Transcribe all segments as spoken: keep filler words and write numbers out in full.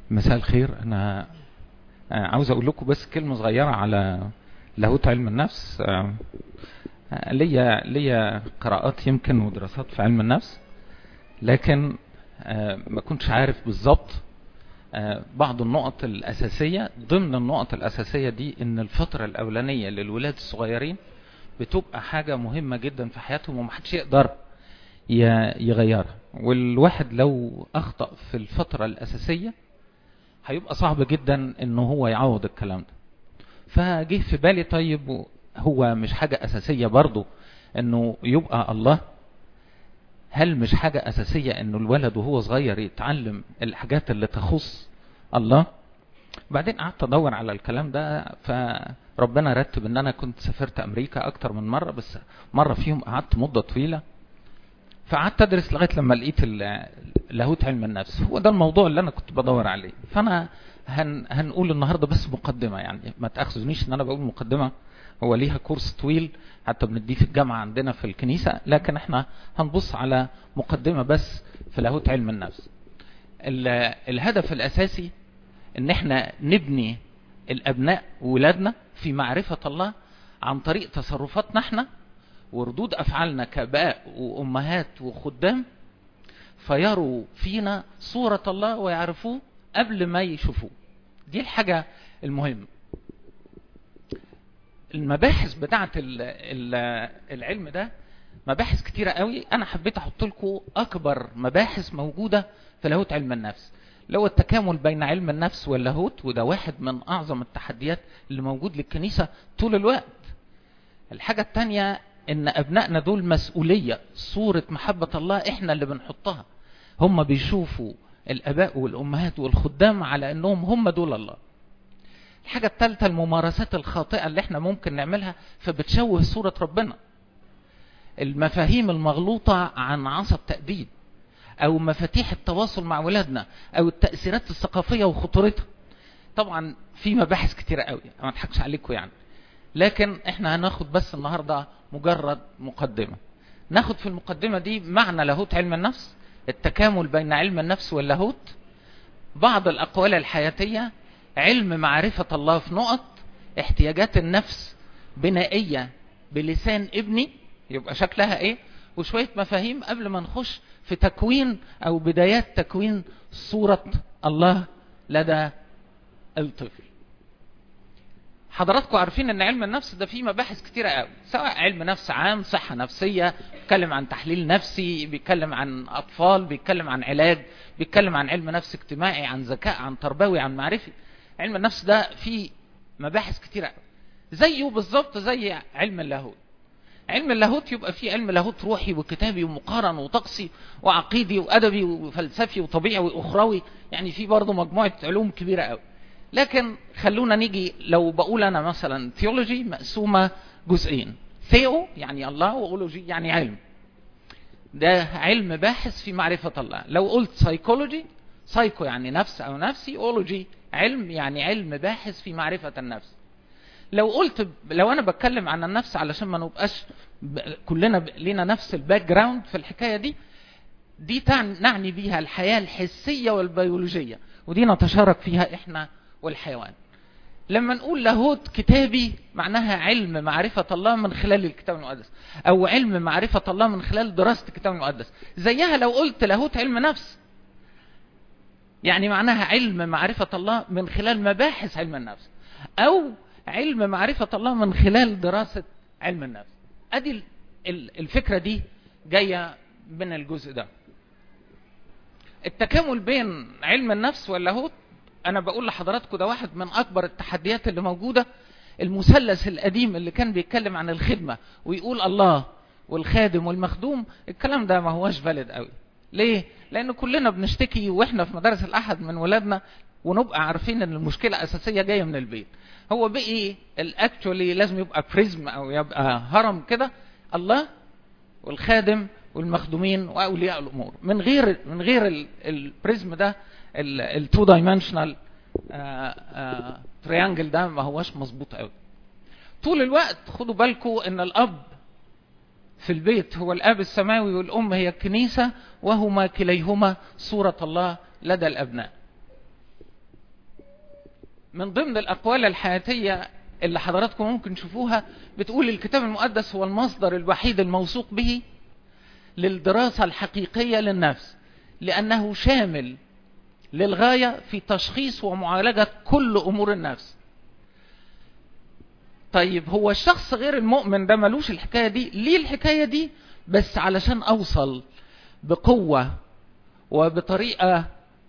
مساء الخير. انا عاوز اقول لكم بس كلمه صغيره على لاهوت علم النفس. ليا ليا قراءات يمكن ودراسات في علم النفس، لكن ما كنتش عارف بالظبط بعض النقط الاساسيه. ضمن النقط الاساسيه دي ان الفتره الاولانيه للولاد الصغيرين بتبقى حاجه مهمه جدا في حياتهم ومحدش يقدر يغيرها، والواحد لو اخطأ في الفتره الاساسيه هيبقى صعب جدا انه هو يعوض الكلام ده. فجه في بالي طيب هو مش حاجة اساسية برضو انه يبقى الله؟ هل مش حاجة اساسية انه الولد وهو صغير يتعلم الحاجات اللي تخص الله؟ بعدين قعدت ادور على الكلام ده، فربنا رتب ان انا كنت سافرت امريكا اكتر من مرة، بس مرة فيهم قعدت مدة طويلة، فقعدت ادرس لغايه لما لقيت لاهوت علم النفس. هو ده الموضوع اللي انا كنت بدور عليه. فانا هن هنقول النهارده بس مقدمه، يعني ما تاخذونيش ان انا بقول مقدمه، هو ليها كورس طويل حتى بنديه في الجامعه عندنا في الكنيسه، لكن احنا هنبص على مقدمه بس في لاهوت علم النفس. الهدف الاساسي ان احنا نبني الابناء وولادنا في معرفه الله عن طريق تصرفاتنا احنا وردود أفعالنا كآباء وأمهات وخدام، فيروا فينا صورة الله ويعرفوه قبل ما يشوفوه. دي الحاجة المهمة. المباحث بتاعت العلم ده مباحث كتيرة قوي، أنا حبيت أحط لكم أكبر مباحث موجودة في لاهوت علم النفس، لو التكامل بين علم النفس واللاهوت، وده واحد من أعظم التحديات اللي موجود للكنيسة طول الوقت. الحاجة التانية ان ابنائنا دول مسؤولية، صورة محبة الله احنا اللي بنحطها. هم بيشوفوا الاباء والامهات والخدام على انهم هم دول الله. الحاجة الثالثة الممارسات الخاطئة اللي احنا ممكن نعملها فبتشوه صورة ربنا. المفاهيم المغلوطة عن عصب تأديب، او مفاتيح التواصل مع ولادنا، او التأثيرات الثقافية وخطورتها. طبعا في مباحث كتيرة قوي ما اضحكش عليكم يعني، لكن احنا هناخد بس النهاردة مجرد مقدمة. ناخد في المقدمة دي معنى لاهوت علم النفس، التكامل بين علم النفس واللاهوت، بعض الأقوال الحياتية، علم معرفة الله في نقط، احتياجات النفس بنائية بلسان ابني يبقى شكلها ايه، وشوية مفاهيم قبل ما نخش في تكوين او بدايات تكوين صورة الله لدى الطفل. حضراتكم عارفين ان علم النفس ده فيه مباحث كتيرة قوي، سواء علم نفس عام، صحة نفسية، بيتكلم عن تحليل نفسي، بيتكلم عن اطفال، بيتكلم عن علاج، بيتكلم عن علم نفس اجتماعي، عن ذكاء، عن تربوي، عن معرفي. علم النفس ده فيه مباحث كتيرة قوي، زيه بالظبط زي علم اللاهوت. علم اللاهوت يبقى فيه علم لاهوت روحي وكتابي ومقارن وطقسي وعقيدي وادبي وفلسفي وطبيعي واخروي، يعني فيه برضه مجموعة علوم كبيرة قوي. لكن خلونا نيجي، لو بقول انا مثلا ثيولوجي مقسومة جزئين، ثيو يعني الله، واولوجي يعني علم، ده علم باحث في معرفة الله. لو قلت سايكولوجي، سايكو يعني نفس او نفسي، اولوجي علم يعني علم باحث في معرفة النفس. لو قلت لو انا بتكلم عن النفس علشان ما نبقاش كلنا لينا نفس الباك جراوند في الحكاية دي، دي نعني بيها الحياة الحسية والبيولوجية، ودي نتشارك فيها احنا والحيوان. لما نقول لاهوت كتابي معناها علم معرفة الله من خلال الكتاب المقدس، او علم معرفة الله من خلال دراسة الكتاب المقدس. زيها لو قلت لاهوت علم نفس، يعني معناها علم معرفة الله من خلال مباحث علم النفس، او علم معرفة الله من خلال دراسة علم النفس. ادي الفكرة دي جاية من الجزء ده. التكامل بين علم النفس واللاهوت، انا بقول لحضراتكم ده واحد من اكبر التحديات اللي موجودة. المثلث القديم اللي كان بيتكلم عن الخدمة ويقول الله والخادم والمخدوم، الكلام ده ما هوش فاليد قوي. ليه؟ لان كلنا بنشتكي واحنا في مدارس الاحد من ولادنا، ونبقى عارفين ان المشكلة اساسية جاية من البيت. هو بقي الاكتوالي لازم يبقى بريزم او يبقى هرم كده، الله والخادم والمخدومين واولياء الامور. من غير من غير البريزم ده، التو دايمنشنال تريانجل ده ما هوش مظبوط قوي. طول الوقت خدوا بالكم ان الاب في البيت هو الاب السماوي، والام هي الكنيسة، وهما كليهما صورة الله لدى الابناء. من ضمن الأقوال الحياتية اللي حضراتكم ممكن تشوفوها بتقول الكتاب المقدس هو المصدر الوحيد الموثوق به للدراسة الحقيقية للنفس، لأنه شامل للغاية في تشخيص ومعالجة كل أمور النفس. طيب هو الشخص غير المؤمن ده ملوش الحكاية دي؟ ليه الحكاية دي؟ بس علشان أوصل بقوة وبطريقة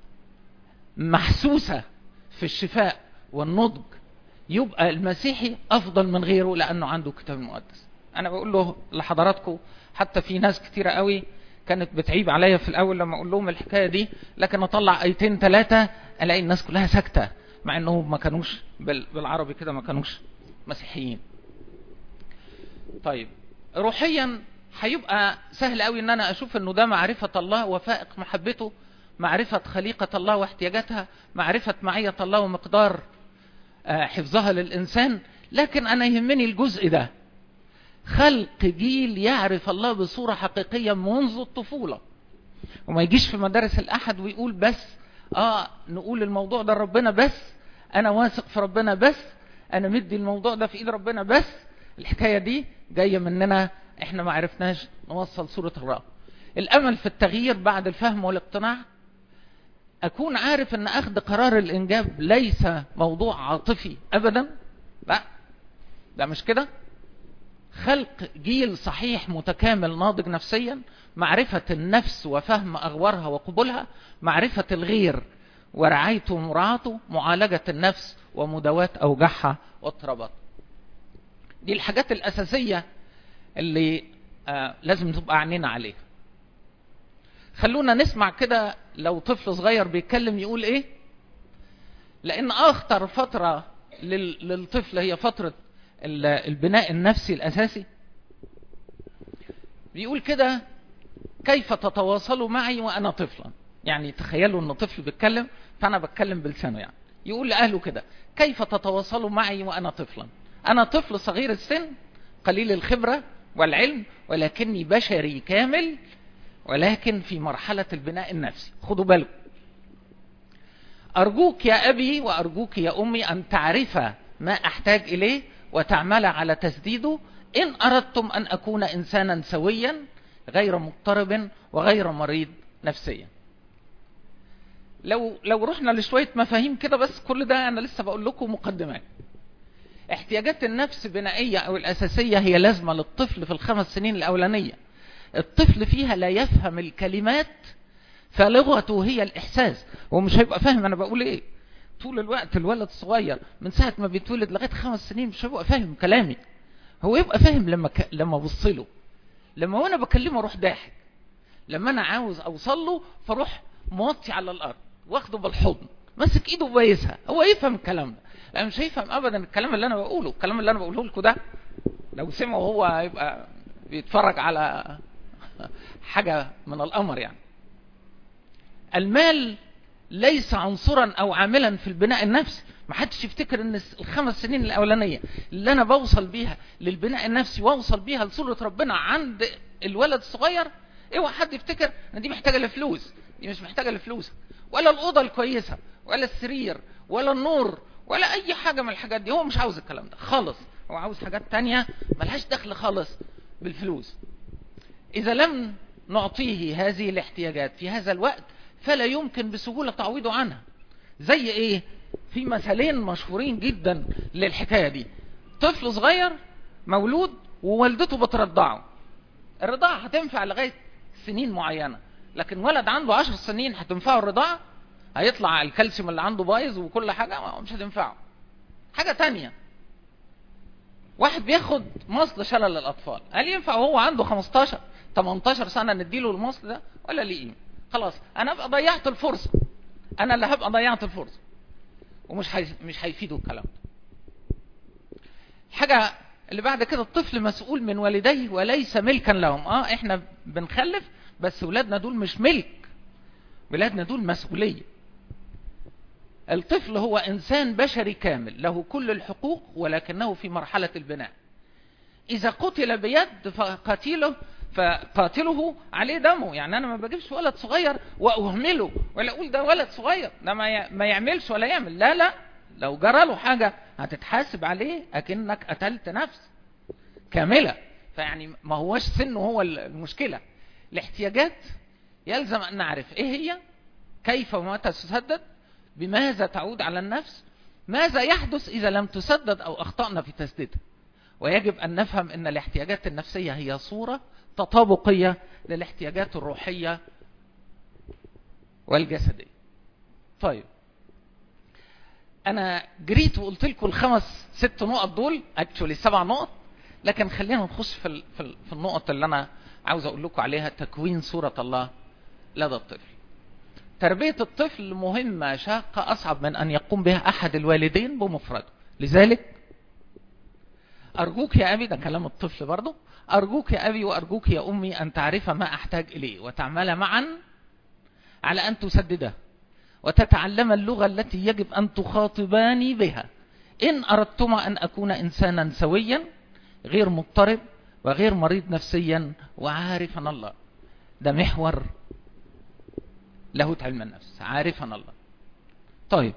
محسوسة في الشفاء والنضج يبقى المسيحي أفضل من غيره لأنه عنده كتاب مقدس. أنا بقول له لحضراتكم حتى في ناس كتيرة قوي كانت بتعيب عليا في الأول لما أقول لهم الحكاية دي، لكن أطلع آيتين ثلاثة ألاقي الناس كلها ساكتة، مع أنهم ما كانوش بالعربي كده ما كانوش مسيحيين. طيب روحيا هيبقى سهل قوي ان انا اشوف انه ده معرفة الله وفائق محبته، معرفة خليقة الله واحتياجاتها، معرفة معية الله ومقدار حفظها للإنسان. لكن أنا يهمني الجزء ده، خلق جيل يعرف الله بصورة حقيقية منذ الطفولة، وما يجيش في مدارس الأحد ويقول بس آه نقول الموضوع ده ربنا بس، أنا واثق في ربنا بس، أنا مدي الموضوع ده في إيد ربنا بس. الحكاية دي جاية مننا إحنا ما عرفناش نوصل صورة الله. الأمل في التغيير بعد الفهم والاقتناع، أكون عارف أن أخذ قرار الإنجاب ليس موضوع عاطفي أبدا، لا ده مش كده. خلق جيل صحيح متكامل ناضج نفسيا، معرفة النفس وفهم أغوارها وقبولها، معرفة الغير ورعايته ومراعاته، معالجة النفس ومداواة أوجاعها واضطراباتها. دي الحاجات الأساسية اللي آه لازم تبقى عنينا عليها. خلونا نسمع كده لو طفل صغير بيتكلم يقول ايه، لان اخطر فترة للطفل هي فترة البناء النفسي الاساسي. بيقول كده: كيف تتواصلوا معي وانا طفلا؟ يعني تخيلوا ان طفل بيتكلم فانا بتكلم بلسانه، يعني يقول لاهله كده: كيف تتواصلوا معي وانا طفلا؟ انا طفل صغير السن قليل الخبرة والعلم، ولكني بشري كامل، ولكن في مرحلة البناء النفسي. خدوا بالكم، أرجوك يا أبي وأرجوك يا أمي أن تعرف ما أحتاج إليه وتعمل على تسديده إن أردتم أن أكون إنسانا سويا غير مضطرب وغير مريض نفسيا. لو لو رحنا لشوية مفاهيم كده، بس كل ده أنا لسه بقول لكم مقدمات. احتياجات النفس بنائية أو الأساسية هي لازمة للطفل في الخمس سنين الأولانية. الطفل فيها لا يفهم الكلمات، فلغته هي الإحساس. هو مش هيبقى فاهم أنا بقول إيه طول الوقت. الولد الصغير من ساعة ما بيتولد لغاية خمس سنين مش هيبقى فاهم كلامي. هو يبقى فاهم لما ك... لما بصله، لما وانا بكلمه اروح ضاحك، لما انا عاوز اوصل له فاروح موطي على الارض واخده بالحضن ماسك ايده وبايسها. هو يفهم الكلام ده، لأن مش هيفهم ابدا الكلام اللي انا بقوله. الكلام اللي انا بقوله لكم ده لو سمعه هو هيبقى بيتفرج على حاجة من الأمر. يعني المال ليس عنصرا أو عاملا في البناء النفسي. ما حدش يفتكر ان الخمس سنين الأولانية اللي أنا بوصل بيها للبناء النفسي واوصل بيها لصورة ربنا عند الولد الصغير، اوعى حد يفتكر ان دي محتاجة لفلوس. دي مش محتاجة لفلوس، ولا الأوضة الكويسة، ولا السرير، ولا النور، ولا أي حاجة من الحاجات دي. هو مش عاوز الكلام ده خالص. هو عاوز حاجات تانية ملهاش دخل خالص بالفلوس. إذا لم نعطيه هذه الاحتياجات في هذا الوقت فلا يمكن بسهولة تعويضه عنها. زي ايه؟ في مثالين مشهورين جدا للحكاية دي. طفل صغير مولود ووالدته بترضعه. الرضاعة هتنفع لغاية سنين معينة، لكن ولد عنده عشر سنين هتنفعه الرضاعة؟ هيطلع الكالسيوم اللي عنده بايظ وكل حاجة مش هتنفعه. حاجة تانية، واحد بياخد مصل شلل للأطفال، هل ينفع وهو عنده خمستاشر تمنتاشر سنة نديله المصل ده ولا ليه قيمة؟ خلاص أنا هبقى ضيعت الفرصة، أنا اللي هبقى ضيعت الفرصة، ومش هي... مش هيفيده الكلام ده. حاجة اللي بعد كده، الطفل مسؤول من والديه وليس ملكا لهم. اه احنا بنخلف بس ولادنا دول مش ملك، ولادنا دول مسؤولية. الطفل هو إنسان بشري كامل له كل الحقوق، ولكنه في مرحلة البناء. إذا قتل بيد فقاتله فقاتله عليه دمه. يعني أنا ما بجيبش ولد صغير وأهمله ولا أقول ده ولد صغير ده ما ما يعملش ولا يعمل. لا لا، لو جرى له حاجة هتتحاسب عليه اكنك قتلت نفس كاملة. فيعني ما هوش سنه هو المشكلة. الاحتياجات يلزم ان نعرف ايه هي، كيف ومتى تسدد، بماذا تعود على النفس، ماذا يحدث اذا لم تسدد او اخطأنا في تسديدها. ويجب ان نفهم ان الاحتياجات النفسية هي صورة تطابقية للاحتياجات الروحية والجسدية. طيب انا جريت وقلت لكم الخمس ست نقط دول، اكشولي سبع نقط، لكن خلينا نخش في في النقط اللي انا عاوز اقول لكم عليها. تكوين صورة الله لدى الطفل. تربية الطفل مهمة شاقة، اصعب من ان يقوم بها احد الوالدين بمفرده. لذلك ارجوك يا ابي، ده كلام الطفل برضه، ارجوك يا ابي وارجوك يا امي ان تعرف ما احتاج اليه وتعمل معا على ان تسدده وتتعلم اللغة التي يجب ان تخاطباني بها ان اردتما ان اكون انسانا سويا غير مضطرب وغير مريض نفسيا وعارفا الله. ده محور لاهوت علم النفس، عارفا الله. طيب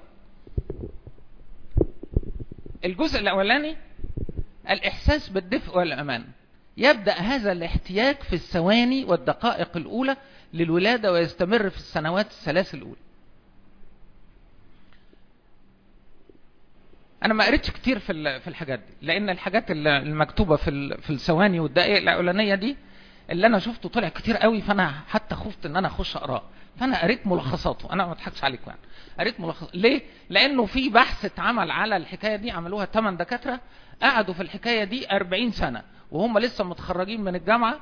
الجزء الاولاني الاحساس بالدفء والامان. يبدأ هذا الاحتياج في الثواني والدقائق الاولى للولادة ويستمر في السنوات الثلاث الاولى. انا ما قريتش كتير في في الحاجات دي، لان الحاجات المكتوبه في في الثواني والدقائق الاولانيه دي اللي انا شفته طلع كتير قوي، فانا حتى خفت ان انا اخش اقراه، فانا قريت ملخصاته. انا ما اضحكش عليكم يعني، قريت ملخص. ليه؟ لانه في بحث اتعمل على الحكايه دي، عملوها ثمانية دكاتره قعدوا في الحكايه دي أربعين سنة وهم لسه متخرجين من الجامعه،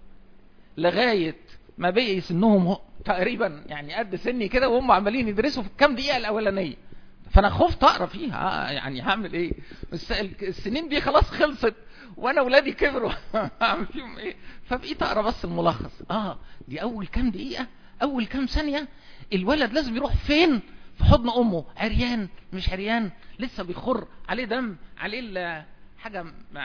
لغايه ما بقي سنهم تقريبا يعني قد سني كده، وهم عمالين يدرسوا في الكام دقيقه الاولانيه. فانا خفت اقرا فيها، يعني هعمل ايه؟ السنين دي خلاص خلصت وانا ولادي كبروا هعمل فيهم ايه؟ فبقيت اقرا بس الملخص. اه دي اول كام دقيقه، اول كام ثانيه الولد لازم يروح فين؟ في حضن امه، عريان مش عريان، لسه بيخر عليه دم، عليه حاجه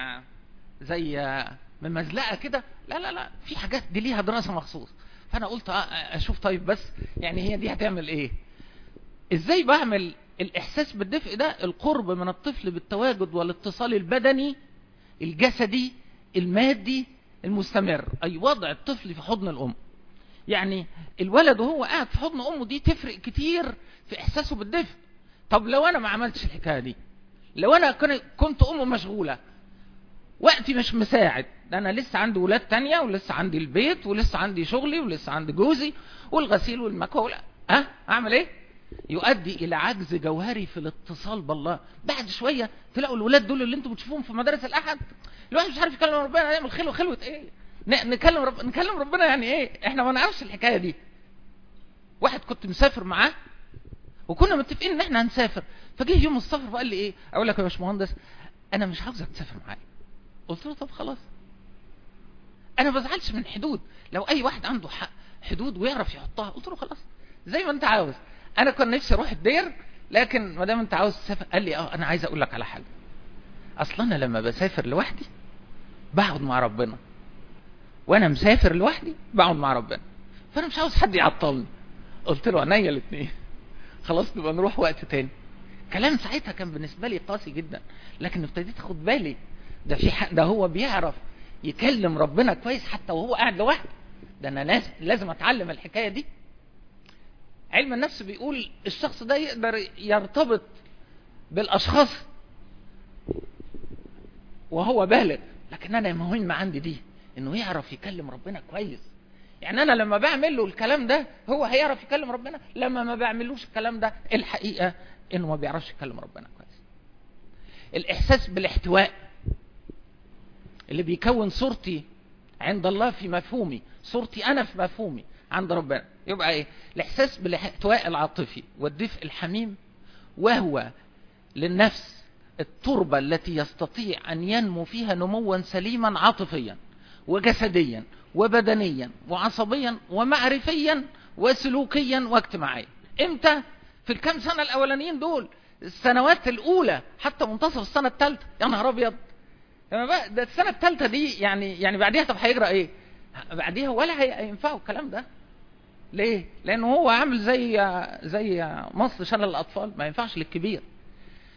زي ممزلقه كده. لا لا لا، في حاجات دي ليها دراسه مخصوص. فانا قلت اشوف طيب بس يعني هي دي هتعمل ايه؟ ازاي بعمل الاحساس بالدفء ده؟ القرب من الطفل بالتواجد والاتصال البدني الجسدي المادي المستمر، اي وضع الطفل في حضن الام. يعني الولد وهو قاعد في حضن امه دي تفرق كتير في احساسه بالدفء. طب لو انا ما عملتش الحكايه دي، لو انا كنت ام مشغوله، وقتي مش مساعد، ده انا لسه عندي ولاد تانية ولسه عندي البيت ولسه عندي شغلي ولسه عندي جوزي والغسيل والمكوى، ها اعمل ايه؟ يؤدي الى عجز جوهري في الاتصال بالله. بعد شويه تلاقوا الولاد دول اللي انتم بتشوفوهم في مدارس الاحد، الواحد مش عارف يكلم ربنا، يعمل خلوه خلوه ايه؟ نكلم رب... نكلم ربنا يعني ايه؟ احنا ما نعرفش الحكايه دي. واحد كنت مسافر معاه وكنا متفقين ان احنا هنسافر، فجه يوم السفر فقال لي ايه؟ اقول لك يا باشمهندس انا مش عاوزك تسافر معايا. قلت له طب خلاص، انا ما بزعلش من حدود، لو اي واحد عنده حق حدود ويعرف يحطها. قلت له خلاص زي ما انت عاوز، انا كنت نفسي اروح الدير، لكن ما دام انت عاوز تسافر. قال لي اه انا عايز اقول لك على حاجه، اصلا انا لما بسافر لوحدي بقعد مع ربنا، وانا مسافر لوحدي بقعد مع ربنا، فانا مش عاوز حد يعطلني. قلت له عينيا الاثنين، خلاص نبقى نروح وقت تاني. كلام ساعتها كان بالنسبه لي قاسي جدا، لكن ابتديت اخد بالي ده في حق، ده هو بيعرف يكلم ربنا كويس حتى وهو قاعد لوحده. ده انا لازم لازم اتعلم الحكايه دي. علم النفس بيقول الشخص ده يقدر يرتبط بالاشخاص وهو بالغ، لكن انا مهم عندي دي انه يعرف يكلم ربنا كويس. يعني انا لما بعمل له الكلام ده هو هيعرف يكلم ربنا، لما ما بعملوش الكلام ده الحقيقه انه ما بيعرفش يكلم ربنا كويس. الاحساس بالاحتواء اللي بيكون صورتي عند الله في مفهومي، صورتي انا في مفهومي عند ربنا. يبقى ايه؟ الاحساس بالاحتواء العاطفي والدفء الحميم، وهو للنفس التربة التي يستطيع ان ينمو فيها نموا سليما عاطفيا وجسديا وبدنيا وعصبيا ومعرفيا وسلوكيا واجتماعيا. امتى؟ في الكام سنة الاولانيين دول، السنوات الاولى حتى منتصف السنة الثالثة. يا نهار ابيض، ده السنة الثالثة دي يعني يعني بعديها طب هيجرى ايه؟ بعديها ولا هينفعوا الكلام ده. ليه؟ لانه هو عامل زي زي مصل شلل الاطفال، ما ينفعش للكبير.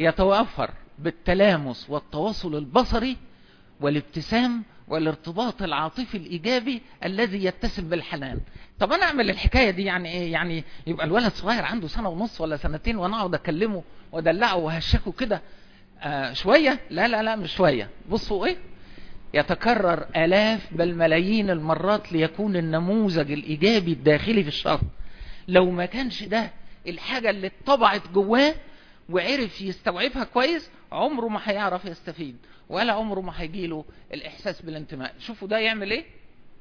يتوفر بالتلامس والتواصل البصري والابتسام والارتباط العاطفي الإيجابي الذي يتسم بالحنان. طب أنا أعمل الحكاية دي يعني إيه؟ يعني يبقى الولد صغير عنده سنة ونص ولا سنتين وأنا أقعد أكلمه ودلعه وهشكه كده آه شوية؟ لا لا لا مش شوية. بصوا إيه، يتكرر آلاف بل ملايين المرات ليكون النموذج الإيجابي الداخلي في الشخص. لو ما كانش ده الحاجة اللي اتطبعت جواه وعرف يستوعبها كويس، عمره ما هيعرف يستفيد ولا عمره ما هيجيله الإحساس بالانتماء. شوفوا ده يعمل إيه؟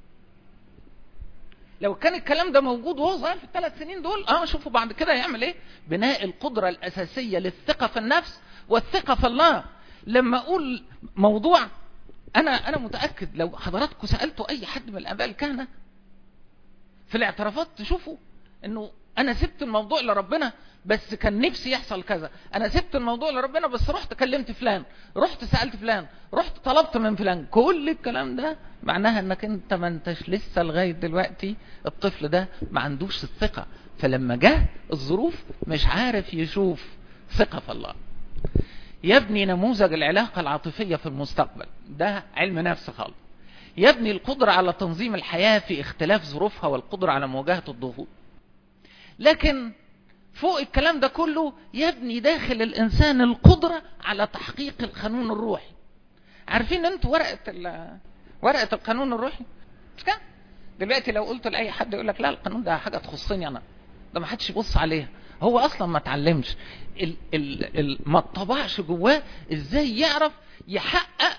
لو كان الكلام ده موجود وهو صغير في الثلاث سنين دول، اه شوفوا بعد كده يعمل إيه؟ بناء القدرة الأساسية للثقة في النفس والثقة في الله. لما أقول موضوع، أنا أنا متأكد لو حضراتكم سألتوا أي حد من الآباء الكهنة في الاعترافات تشوفوا إنه أنا سبت الموضوع لربنا بس كان نفسي يحصل كذا، أنا سبت الموضوع لربنا بس رحت كلمت فلان، رحت سألت فلان، رحت طلبت من فلان. كل الكلام ده معناها إنك أنت ما أنتش لسه لغاية دلوقتي الطفل ده ما عندوش الثقة، فلما جه الظروف مش عارف يشوف ثقة في الله. يبني نموذج العلاقة العاطفية في المستقبل، ده علم نفس خالص. يبني القدرة على تنظيم الحياة في اختلاف ظروفها والقدرة على مواجهة الضغوط. لكن فوق الكلام ده كله يبني داخل الإنسان القدرة على تحقيق القانون الروحي. عارفين انتوا ورقة ورقة القانون الروحي؟ مش كده؟ دلوقتي لو قلت لأي حد يقول لك لا القانون ده حاجة تخصني أنا، ده ما حدش يبص عليها، هو أصلا ما تعلمش ال ال ال ما اتطبعش جواه ازاي يعرف يحقق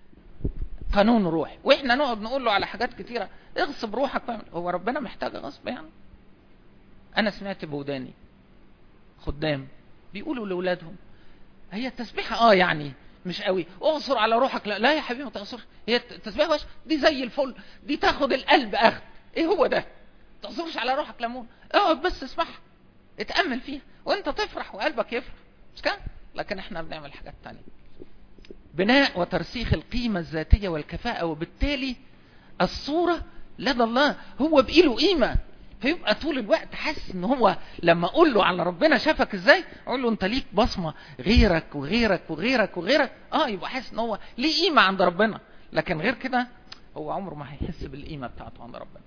قانون روحي. واحنا نقعد نقول له على حاجات كتيرة اغصب روحك، هو ربنا محتاج غصب يعني؟ انا سمعت بوداني خدام بيقولوا لاولادهم هي التسبيحة اه يعني مش قوي، اغصر على روحك. لا, لا يا حبيبي ما تغصرش، هي التسبيحة وش دي زي الفل، دي تاخد القلب اخد. ايه هو ده؟ تغصرش على روحك ليمون، اقعد بس اسمعها اتأمل فيها وانت تفرح وقلبك يفرح، مش كده؟ لكن احنا بنعمل حاجات تانية. بناء وترسيخ القيمة الذاتية والكفاءة، وبالتالي الصورة لدى الله هو بقيله قيمة، فيبقى طول الوقت حاسس ان هو لما اقول له على ربنا شافك ازاي، اقول له انت ليك بصمة غيرك وغيرك وغيرك وغيرك، اه يبقى حاسس ان هو ليه قيمة عند ربنا. لكن غير كده هو عمره ما هيحس بالقيمة بتاعته عند ربنا.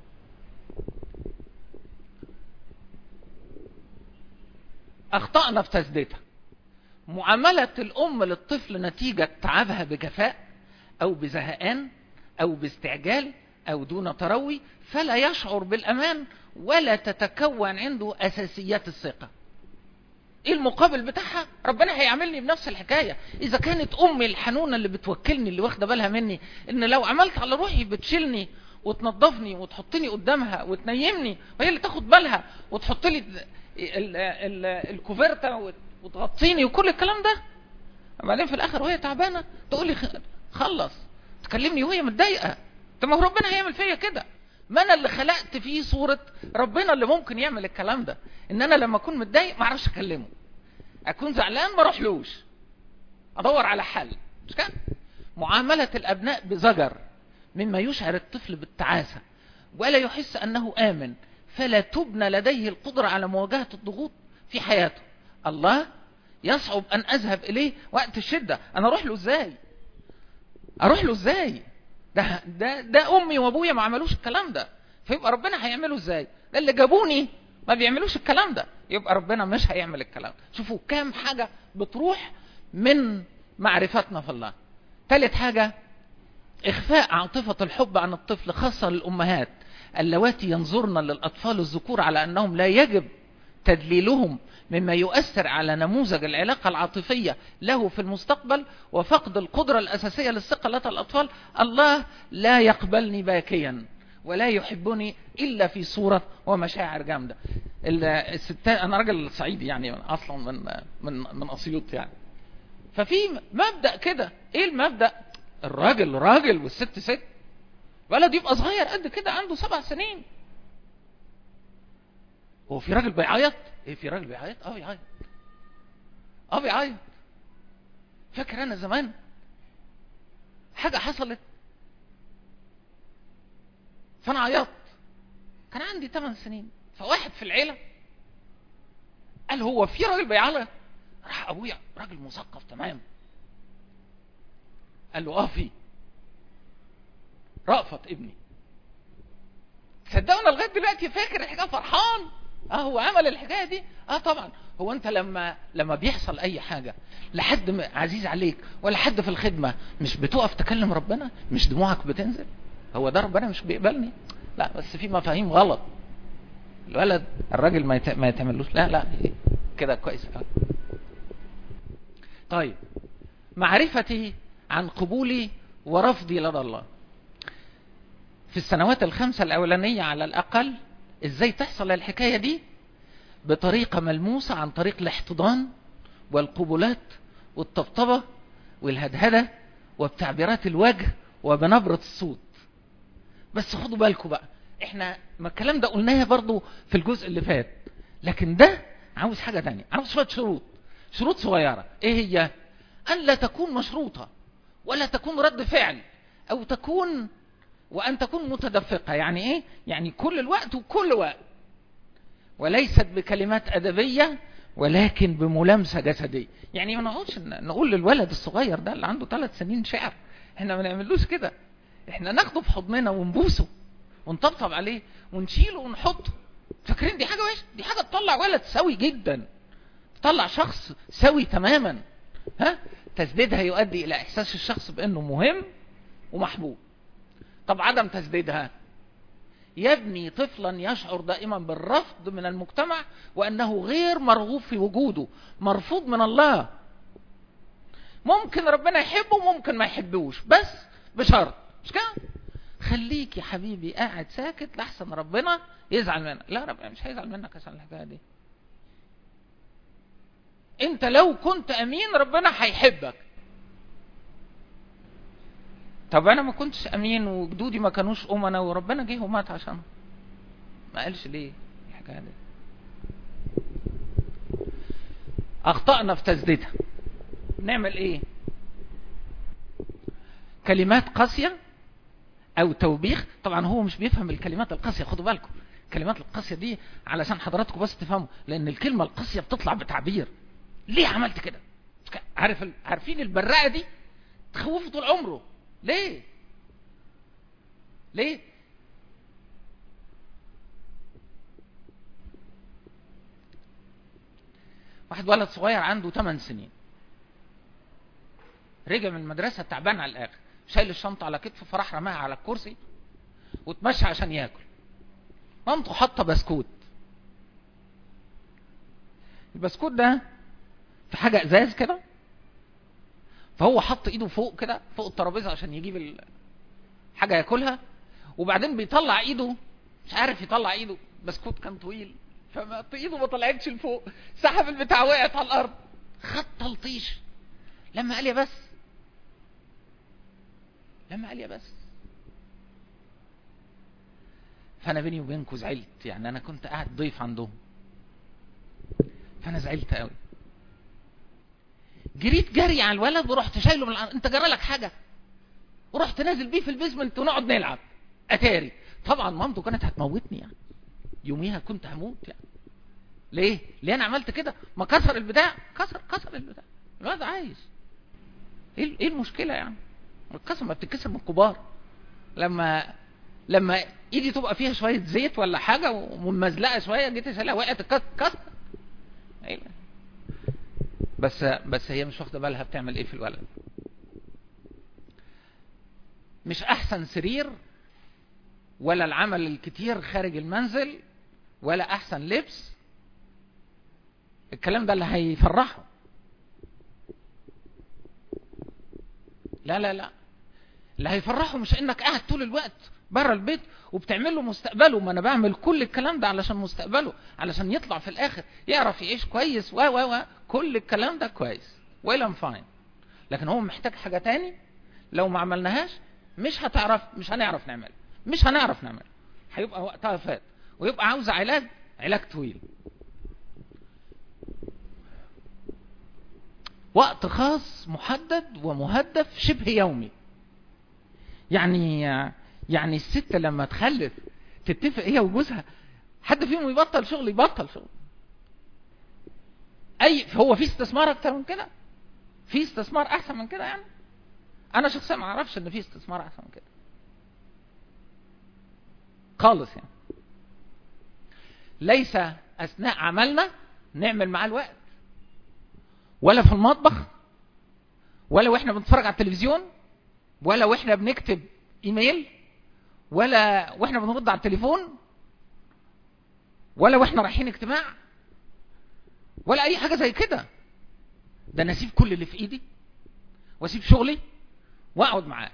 اخطأنا في تسديدها. معاملة الام للطفل نتيجة تعبها بجفاء او بزهقان او باستعجال او دون تروي، فلا يشعر بالامان ولا تتكون عنده اساسيات الثقة. ايه المقابل بتاعها؟ ربنا هيعملني بنفس الحكاية. اذا كانت امي الحنونة اللي بتوكلني اللي واخدة بالها مني ان لو عملت على روحي بتشيلني وتنظفني وتحطني قدامها وتنيمني، وهي اللي تاخد بالها وتحط لي الكوفرتة وتغطيني وكل الكلام ده، بعدين في الاخر وهي تعبانة تقول لي خلص، تكلمني وهي متضايقة. طب ما هو ربنا هيعمل فيا كده؟ ما انا اللي خلقت فيه صورة ربنا اللي ممكن يعمل الكلام ده، ان انا لما اكون متضايق ما اعرفش اكلمه، اكون زعلان ما اروحلوش، ادور على حل، مش كده؟ معاملة الابناء بزجر مما يشعر الطفل بالتعاسة ولا يحس انه امن، فلا تبنى لديه القدرة على مواجهة الضغوط في حياته. الله يصعب ان اذهب اليه وقت الشدة، انا اروح له ازاي؟ اروح له ازاي؟ ده ده ده امي وابويا ما عملوش الكلام ده، فيبقى ربنا هيعمله ازاي؟ ده اللي جابوني ما بيعملوش الكلام ده، يبقى ربنا مش هيعمل الكلام. شوفوا كام حاجة بتروح من معرفتنا في الله. ثالث حاجة، اخفاء عاطفة الحب عن الطفل، خاصة للامهات اللواتي ينظرن للاطفال الذكور على انهم لا يجب تدليلهم، مما يؤثر على نموذج العلاقة العاطفية له في المستقبل وفقد القدرة الأساسية للثقة لدى الأطفال. الله لا يقبلني باكيا ولا يحبني إلا في صورة ومشاعر جامدة. الستات، أنا راجل صعيدي يعني أصلا من من من أسيوط يعني، ففي مبدأ كده. إيه المبدأ؟ الراجل راجل والست ست. ولد يبقى صغير قد كده عنده سبع سنين، هو في راجل بيعيط؟ ايه في راجل بيعيط؟ اه بيعيط، اه بيعيط. فاكر انا زمان حاجة حصلت فانا عيطت، كان عندي ثمان سنين، فواحد في العيلة قال هو في راجل بيعيط؟ راح راح ابويا راجل مثقف تمام قال له اه في رأفت ابني. صدقونا لغايه دلوقتي فاكر الحكايه، فرحان. اه هو عمل الحكايه دي. اه طبعا. هو انت لما لما بيحصل اي حاجه لحد عزيز عليك ولا حد في الخدمه، مش بتقف تكلم ربنا؟ مش دموعك بتنزل؟ هو ده ربنا مش بيقبلني؟ لا بس في مفاهيم غلط. الولد الراجل ما ما يتعملوش. لا لا كده كويس. طيب، معرفتي عن قبولي ورفضي لدى الله في السنوات الخمسة الأولانية على الأقل. إزاي تحصل الحكاية دي؟ بطريقة ملموسة، عن طريق الاحتضان والقبولات والطبطبة والهدهدة وبتعبيرات الوجه وبنبرة الصوت. بس خدوا بالكم بقى، احنا ما الكلام ده قلناه برضو في الجزء اللي فات، لكن ده عاوز حاجة تانية، عاوز شوية شروط، شروط صغيرة. ايه هي؟ أن لا تكون مشروطة ولا تكون رد فعل، أو تكون وأن تكون متدفقة. يعني ايه؟ يعني كل الوقت وكل وقت، وليست بكلمات أدبية ولكن بملامسة جسدية. يعني ما نقولش نقول للولد الصغير ده اللي عنده ثلاث سنين شعر، احنا ما نعملوش كده. احنا ناخده في حضننا ونبوسه ونطبطب عليه ونشيله ونحطه. فاكرين دي حاجة وحشة؟ دي حاجة تطلع ولد سوي جدا، تطلع شخص سوي تماما. ها؟ تسديدها يؤدي إلى إحساس الشخص بأنه مهم ومحبوب. طب عدم تسديدها يبني طفلا يشعر دائما بالرفض من المجتمع، وأنه غير مرغوب في وجوده، مرفوض من الله. ممكن ربنا يحبه وممكن ما يحبوش، بس بشرط. مش كده؟ خليك يا حبيبي قاعد ساكت لحسن ربنا يزعل منك. لا، ربنا مش هيزعل منك عشان الحكايه دي. انت لو كنت امين ربنا هيحبك. طب انا ما كنتش امين وجدودي ما كانوش امنا وربنا جه ومات عشانهم، ما قالش ليه الحكايه دي؟ اخطأنا في تسديدها. نعمل ايه؟ كلمات قاسيه او توبيخ. طبعا هو مش بيفهم الكلمات القاسيه، خدوا بالكم. الكلمات القاسيه دي علشان حضراتكم بس تفهموا، لان الكلمه القاسيه بتطلع بتعبير. ليه عملت كده؟ عارف عارفين البراءه دي تخوفه طول عمره. ليه ليه واحد ولد صغير عنده ثمان سنين رجع من المدرسه تعبان على الاخر، شايل الشنطه على كتفه، فراح رماها على الكرسي وتمشى عشان ياكل. مامته حاطه بسكوت. البسكوت ده في حاجه ازاز كده، فهو حط ايده فوق كده فوق الترابيزه عشان يجيب حاجه ياكلها، وبعدين بيطلع ايده مش عارف يطلع ايده، بسكوت كان طويل فما ايده ما طلعتش لفوق، سحب البتاع وقعت على الارض، خد تلطيش. لما قال يا بس لما قال يا بس فانا بيني وبينكم زعلت. يعني انا كنت قاعد ضيف عندهم، فانا زعلت قوي. جريت جري على الولد ورحت شايله من الأرض. انت جرى لك حاجه؟ ورحت نازل بيه في البيزمنت ونقعد نلعب اتاري. طبعا مامته كانت هتموتني، يعني يوميها كنت هموت. يعني ليه ليه انا عملت كده؟ ما كسر البتاع، كسر كسر البتاع، الولد عايز. ايه ايه المشكله يعني؟ الكسر ما بتتكسر من الكبار. لما لما ايدي تبقى فيها شويه زيت ولا حاجه وممزلقه شويه، جيت اشيلها وقعت الكسر. بس بس هي مش واخده بالها بتعمل ايه في الولد. مش احسن سرير ولا العمل الكتير خارج المنزل ولا احسن لبس الكلام ده اللي هيفرحه. لا لا لا اللي هيفرحه مش انك قاعد طول الوقت بره البيت وبتعمل له مستقبله. ما انا بعمل كل الكلام ده علشان مستقبله، علشان يطلع في الاخر يعرف يعيش كويس و و و كل الكلام ده كويس ويل فاين. لكن هو محتاج حاجه تاني، لو ما عملناهاش مش هتعرف مش هنعرف نعمل مش هنعرف نعمل هيبقى وقتها فات، ويبقى عاوز علاج علاج طويل. وقت خاص محدد ومهدف شبه يومي. يعني يعني الست لما تخلف تتفق هي وجوزها، حد فيهم يبطل شغل يبطل شغل. اي هو في استثمار اكتر من كده؟ في استثمار احسن من كده؟ يعني انا شخصيا ما اعرفش ان في استثمار احسن من كده خالص. يعني ليس اثناء عملنا نعمل معاه الوقت، ولا في المطبخ، ولا واحنا بنتفرج على التلفزيون، ولا واحنا بنكتب ايميل، ولا واحنا بنرد على التليفون، ولا واحنا رايحين اجتماع، ولا اي حاجه زي كده. ده انا اسيب كل اللي في ايدي واسيب شغلي واقعد معاه،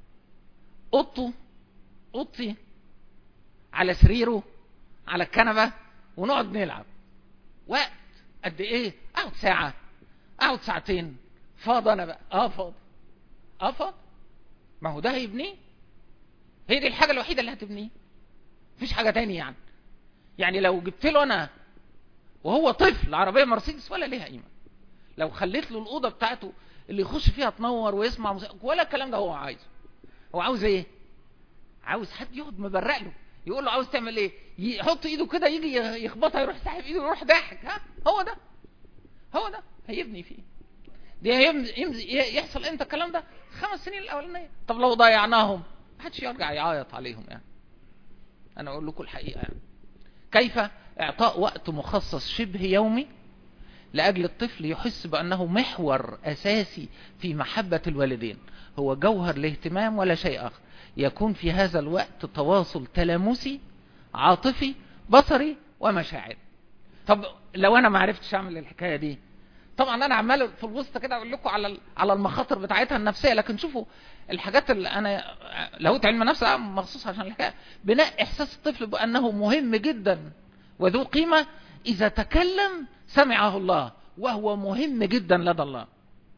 اوضته اوضتي، على سريره، على الكنبه، ونقعد نلعب. وقت قد ايه؟ اقعد ساعه، اقعد ساعتين. فاضي انا بقى؟ اه فاضي، اه فاضي. ما هو ده هيبنيه، هي دي الحاجه الوحيده اللي هتبنيه، مفيش حاجه تاني. يعني يعني لو جبت له انا وهو طفل عربيه مرسيدس ولا ليها قيمه، لو خليت له الاوضه بتاعته اللي يخش فيها تنور ويسمع موسيقى ولا الكلام ده هو عايزه. هو عاوز ايه؟ عاوز حد يقعد مبرق له، يقول له عاوز تعمل ايه، يحط ايده كده يجي يخبطها يروح ساحب ايده يروح ضاحك. ها هو ده هو ده هيبني فيه. دي هيمزي يحصل امتى الكلام ده؟ خمس سنين الاولانيه. طب لو ضيعناهم محدش يرجع يعيط عليهم. يعني انا اقول لكم الحقيقه، يعني كيف اعطاء وقت مخصص شبه يومي لاجل الطفل يحس بانه محور اساسي في محبه الوالدين، هو جوهر الاهتمام ولا شيء اخر. يكون في هذا الوقت تواصل تلامسي عاطفي بصري ومشاعري. طب لو انا ما عرفتش اعمل الحكايه دي، طبعا انا عمال في الوسط كده اقول لكم على على المخاطر بتاعتها النفسيه، لكن شوفوا الحاجات اللي انا لاهوت علم النفس مخصوص عشان الحكايه. بناء احساس الطفل بانه مهم جدا وذو قيمه، اذا تكلم سمعه الله وهو مهم جدا لدى الله.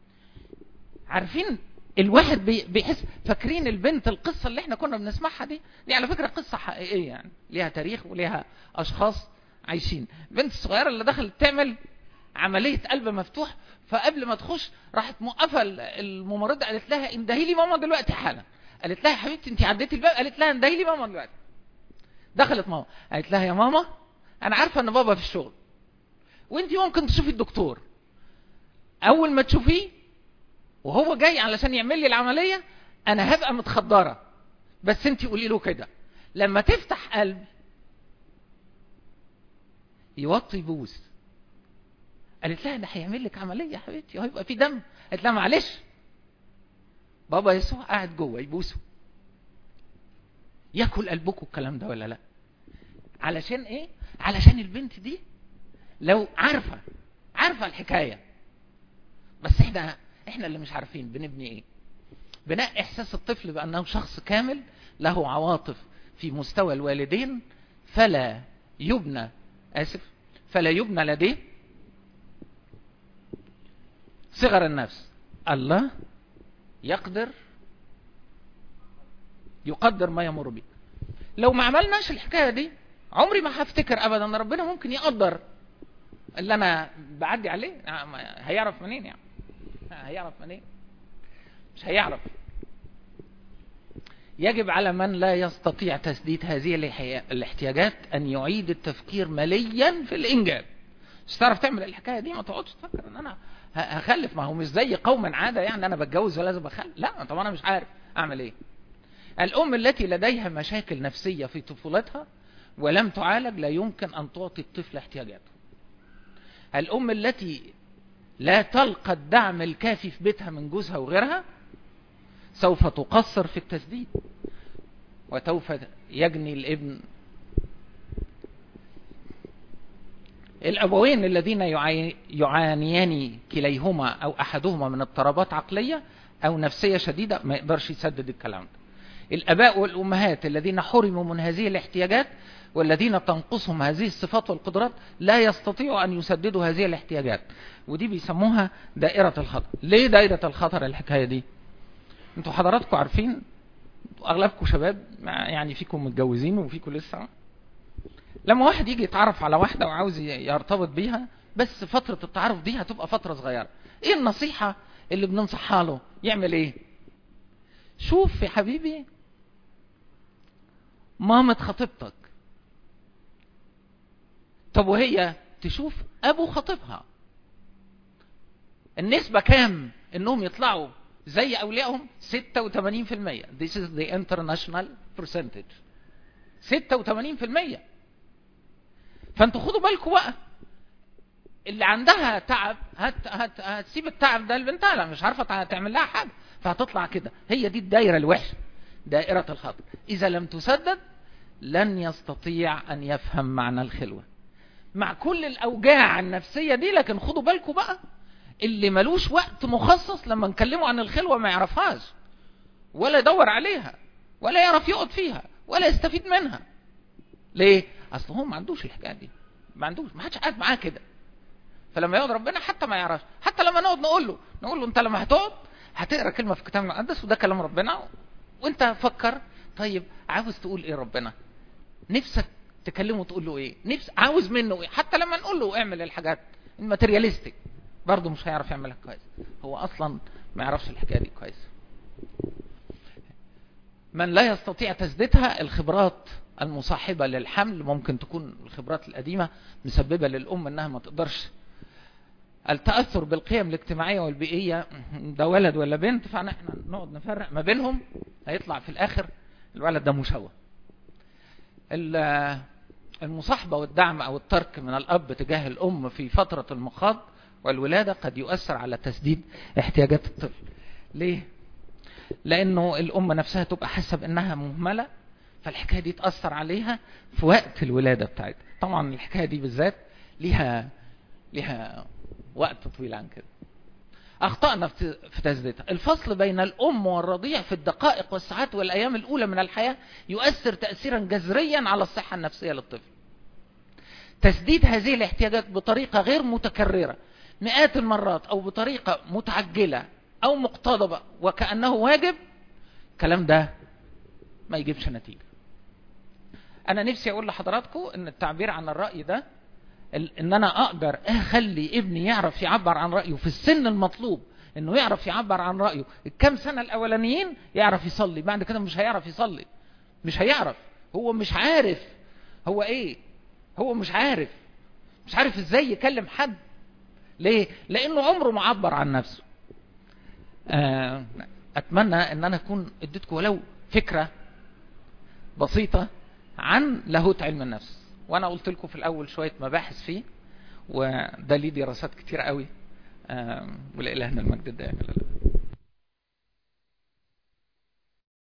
عارفين الواحد بيحس، فاكرين البنت القصه اللي احنا كنا بنسمعها دي؟ دي على فكره قصه حقيقيه، يعني ليها تاريخ وليها اشخاص عايشين. البنت الصغيره اللي دخلت تعمل عمليه قلب مفتوح، فقبل ما تخش راحت موقفه الممرضه، قالت لها اندهي لي ماما دلوقتي حالا. قالت لها يا حبيبتي انت عديتي الباب؟ قالت لها اندهي لي ماما دلوقتي. دخلت ماما قالت لها يا ماما انا عارفه ان بابا في الشغل وانت ممكن تشوفي الدكتور، اول ما تشوفيه وهو جاي علشان يعمل لي العمليه انا هبقى متخدره، بس انت قولي له كده لما تفتح قلب يوطي بوس. قالت لها ده هيعمل لك عمليه يا حبيبتي وهيبقى في دم. قالت لها معلش بابا يسوع قاعد جوه يبوسه. ياكل قلبكم الكلام ده ولا لا؟ علشان ايه؟ علشان البنت دي لو عارفه عارفه الحكايه، بس احنا احنا اللي مش عارفين بنبني ايه. بناء احساس الطفل بانه شخص كامل له عواطف في مستوى الوالدين، فلا يبنى اسف فلا يبنى لديه صغر النفس. الله يقدر يقدر ما يمر بي. لو ما عملناش الحكايه دي عمري ما هفتكر ابدا ان ربنا ممكن يقدر اللي انا بعدي عليه. هيعرف منين يعني؟ هيعرف منين؟ مش هيعرف. يجب على من لا يستطيع تسديد هذه الاحتياجات ان يعيد التفكير مليا في الانجاب. مش تعرف تعمل الحكايه دي ما تقعدش تفكر ان انا هخلف. ما هو مش زي قوم عاده يعني انا بتجوز ولازم اخلف. لا طب انا مش عارف اعمل ايه. الام التي لديها مشاكل نفسيه في طفولتها ولم تعالج لا يمكن ان تعطي الطفل احتياجاته. الام التي لا تلقى الدعم الكافي في بيتها من جوزها وغيرها سوف تقصر في التسديد، وسوف يجني الابن. الابوين الذين يعانيان كليهما او احدهما من اضطرابات عقليه او نفسيه شديده ما يقدرش يسدد الكلام ده. الاباء والامهات الذين حرموا من هذه الاحتياجات والذين تنقصهم هذه الصفات والقدرات لا يستطيعوا ان يسددوا هذه الاحتياجات، ودي بيسموها دائره الخطر. ليه دائره الخطر الحكايه دي؟ انتوا حضراتكم عارفين، اغلبكم شباب يعني، فيكم متجوزين وفيكم لسه. لما واحد يجي يتعرف على واحده وعاوز يرتبط بيها، بس فتره التعارف دي هتبقى فتره صغيره، ايه النصيحه اللي بننصحها له؟ يعمل ايه؟ شوف يا حبيبي مامة خطيبتك، طب وهي تشوف ابو خطيبها، النسبة كام انهم يطلعوا زي اوليائهم؟ ستة وثمانين بالمئة. This is the international percentage. ستة وثمانين بالمئة. فانتوا خدوا بالكم بقى، اللي عندها تعب هت هت هتسيب التعب ده لبنتها، لا مش عارفه تعمل لها حاجه، فهتطلع كده. هي دي الدايره الوحشه، دائره الخطر. اذا لم تسدد لن يستطيع ان يفهم معنى الخلوه مع كل الاوجاع النفسيه دي. لكن خدوا بالكم بقى، اللي ملوش وقت مخصص لما نكلمه عن الخلوه ما يعرفهاش ولا يدور عليها ولا يعرف يقعد فيها ولا يستفيد منها. ليه؟ اصل هو ما عندوش الحكايه دي، ما عندوش، ما حدش قاعد معاه كده. فلما يقعد ربنا حتى ما يعرفش. حتى لما نقعد نقول له نقول له انت لما هتقعد هتقرا كلمه في الكتاب المقدس وده كلام ربنا، وانت فكر طيب عاوز تقول ايه ربنا، نفسك تكلمه تقول له ايه، نفس عاوز منه ايه. حتى لما نقول له اعمل الحاجات الماتيرياليستيك برضه مش هيعرف يعملها كويس، هو اصلا ما يعرفش الحكايه دي كويس. من لا يستطيع تسديدها، الخبرات المصاحبه للحمل ممكن تكون الخبرات القديمه مسببه للام انها ما تقدرش. التاثر بالقيم الاجتماعيه والبيئيه، ده ولد ولا بنت، فاحنا نقعد نفرق ما بينهم، هيطلع في الاخر الولد ده مشوه. المصاحبه والدعم او الترك من الاب تجاه الام في فتره المخاض والولاده قد يؤثر على تسديد احتياجات الطفل. ليه؟ لانه الام نفسها تبقى حاسه بانها مهمله، فالحكايه دي تاثر عليها في وقت الولاده بتاعتها. طبعا الحكايه دي بالذات ليها ليها وقت طويل عن كده. اخطأنا في تسديدها. الفصل بين الام والرضيع في الدقائق والساعات والايام الاولى من الحياه يؤثر تاثيرا جذريا على الصحه النفسيه للطفل. تسديد هذه الاحتياجات بطريقه غير متكرره مئات المرات او بطريقه متعجله او مقتضبه وكانه واجب، الكلام ده ما يجيبش نتيجه. انا نفسي اقول لحضراتكم ان التعبير عن الراي ده، ان انا اقدر اخلي ابني يعرف يعبر عن رايه في السن المطلوب انه يعرف يعبر عن رايه الكام سنه الاولانيين، يعرف يصلي. بعد كده مش هيعرف يصلي، مش هيعرف، هو مش عارف هو ايه، هو مش عارف مش عارف ازاي يكلم حد. ليه؟ لانه عمره ما عبر عن نفسه. اتمنى ان انا اكون اديتكم ولو فكره بسيطه عن لاهوت علم النفس، وانا قلت لكم في الاول شويه مباحث فيه، وده ليه دراسات كتير قوي. ولإلهنا المجد الدائم.